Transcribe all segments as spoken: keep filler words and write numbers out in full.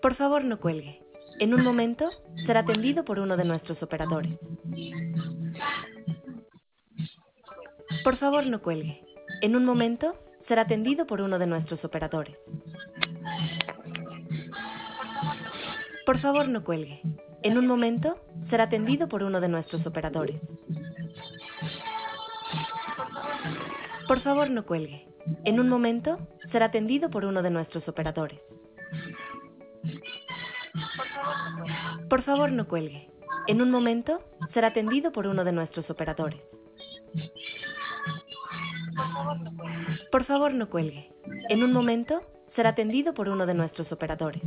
Por favor, no cuelgue. En un momento será atendido por uno de nuestros operadores. Por favor, no cuelgue. En un momento será atendido por uno de nuestros operadores. Por favor, no cuelgue. En un momento será atendido por uno de nuestros operadores. Por favor, no cuelgue. En un momento será atendido por uno de nuestros operadores. Por favor, no cuelgue. En un momento será atendido por uno de nuestros operadores. Por favor, no cuelgue. En un momento será atendido por uno de nuestros operadores.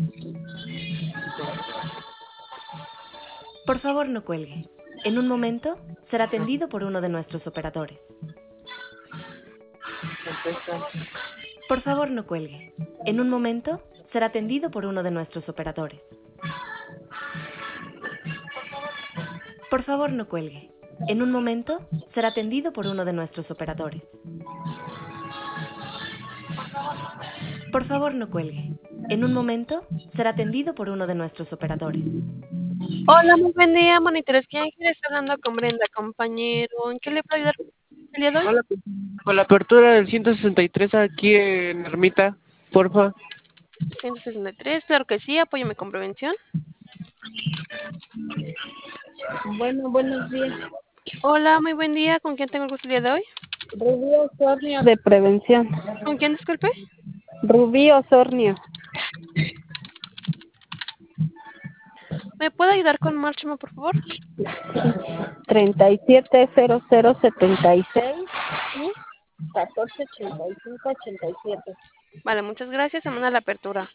Por favor, no cuelgue. En un momento será atendido por uno de nuestros operadores. Por favor, no cuelgue. En un momento será atendido por uno de nuestros operadores. Por favor, no cuelgue. En un momento será atendido por uno de nuestros operadores. Por favor, no cuelgue. En un momento será atendido por uno de nuestros operadores. Hola, muy buen día, Monitores que Ángel, está hablando con Brenda, compañero. ¿En qué le puedo ayudar el día de hoy? Hola, con la apertura del ciento sesenta y tres aquí en Ermita, porfa. ciento sesenta y tres, claro que sí, apóyame con prevención. Bueno, buenos días. Hola, muy buen día, ¿con quién tengo el gusto el día de hoy? Rubí Osornio de prevención. ¿Con quién, disculpe? Rubí Osornio. ¿Me puede ayudar con Márchimo, por favor? treinta y siete cero cero setenta y seis Sí. catorce ochenta y cinco ochenta y siete. Vale, muchas gracias, se manda la apertura.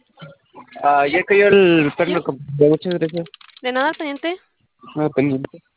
Ah, ya cayó el ¿Sí? perno, compañero. Muchas gracias. ¿De nada al pendiente? Ah, pendiente.